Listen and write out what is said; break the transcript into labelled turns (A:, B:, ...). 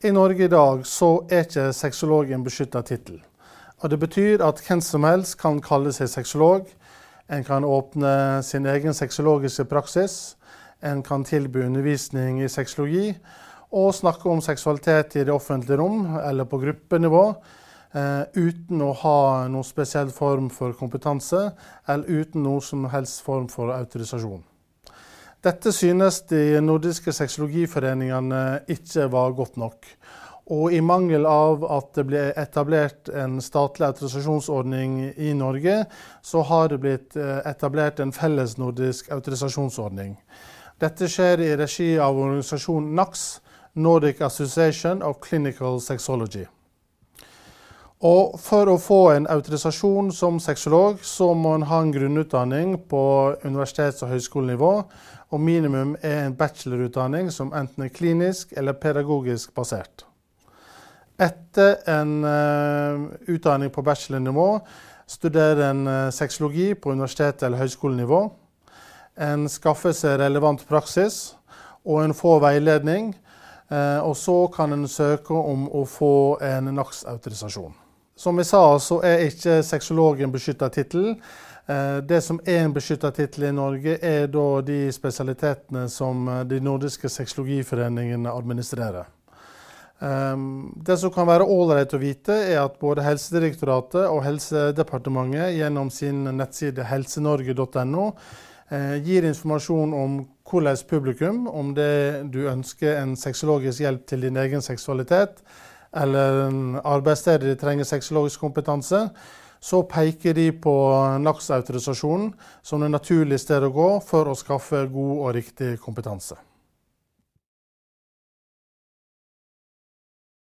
A: I Norge I dag så ikke sexolog en beskyttet titel. Og det betyr at hvem som helst kan kalle seg sexolog. En kan åpne sin egen sexologiske praksis. En kan tilby undervisning I sexologi og snakke om seksualitet I det offentlige rom eller på gruppenivå uten å ha noen spesiell form for kompetanse eller uten noen som helst form for autorisasjon. Dette synes de nordiske sexologiforeningene ikke var godt nok. Og I mangel av at det ble etablert en statlig autorisasjonsordning I Norge, så har det blitt etablert en felles nordisk autorisasjonsordning. Dette skjer I regi av organisasjonen NACS, Nordic Association of Clinical Sexology. Og for å få en autorisasjon som sexolog, så må en ha en grunnutdanning på universitets- og høyskolenivå, og minimum en bachelorutdanning som enten klinisk eller pedagogisk basert. Etter en utdanning på bachelornivå, studerer en sexologi på universitet- eller høyskolenivå. En skaffer seg relevant praksis, og en får veiledning, og så kan en søke om å få en NACS-autorisasjon. Som jeg sa, så ikke sexolog en beskyttet titel. Det som en beskyttet titel I Norge da de spesialitetene som de nordiske sexologiforeningene administrerer. Det som kan være ålreit å vite at både Helsedirektoratet og Helsedepartementet gjennom sin nettside helsenorge.no gir informasjon om hvordan publikum, om det du ønsker en sexologisk hjelp til din egen seksualitet, eller en arbeidssted de trenger sexologisk kompetanse, så peker de på NACS-autorisasjonen som det naturlige sted å gå for å skaffe god og riktig kompetanse.